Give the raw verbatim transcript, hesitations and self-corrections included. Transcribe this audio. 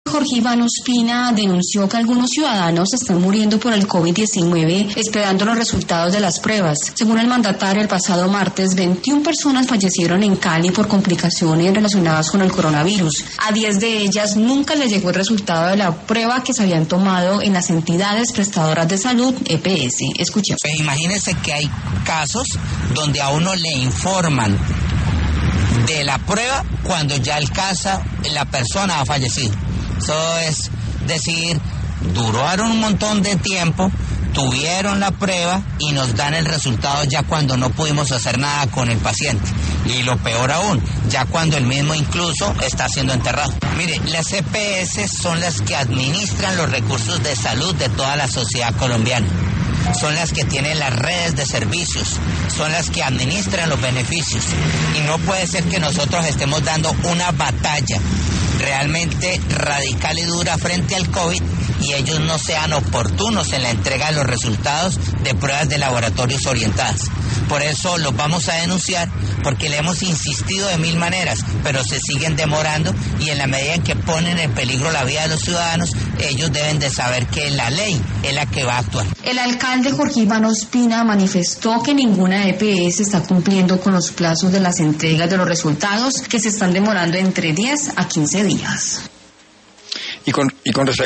Jorge Iván Ospina denunció que algunos ciudadanos están muriendo por el COVID diecinueve esperando los resultados de las pruebas. Según el mandatario, el pasado martes, veintiuna personas fallecieron en Cali por complicaciones relacionadas con el coronavirus. A diez de ellas nunca les llegó el resultado de la prueba que se habían tomado en las entidades prestadoras de salud, E P S. Escuchemos. Pues imagínense que hay casos donde a uno le informan de la prueba cuando ya el caso, la persona ha fallecido. Eso es decir, duraron un montón de tiempo, tuvieron la prueba y nos dan el resultado ya cuando no pudimos hacer nada con el paciente. Y lo peor aún, ya cuando el mismo incluso está siendo enterrado. Mire, las E P S son las que administran los recursos de salud de toda la sociedad colombiana. Son las que tienen las redes de servicios, son las que administran los beneficios. Y no puede ser que nosotros estemos dando una batalla realmente radical y dura frente al COVID y ellos no sean oportunos en la entrega de los resultados de pruebas de laboratorios orientadas. Por eso los vamos a denunciar, porque le hemos insistido de mil maneras, pero se siguen demorando y en la medida en que ponen en peligro la vida de los ciudadanos, ellos deben de saber que la ley es la que va a actuar. El alcalde Jorge Iván Ospina manifestó que ninguna E P S está cumpliendo con los plazos de las entregas de los resultados, que se están demorando entre diez a quince días. Y con, y con respecto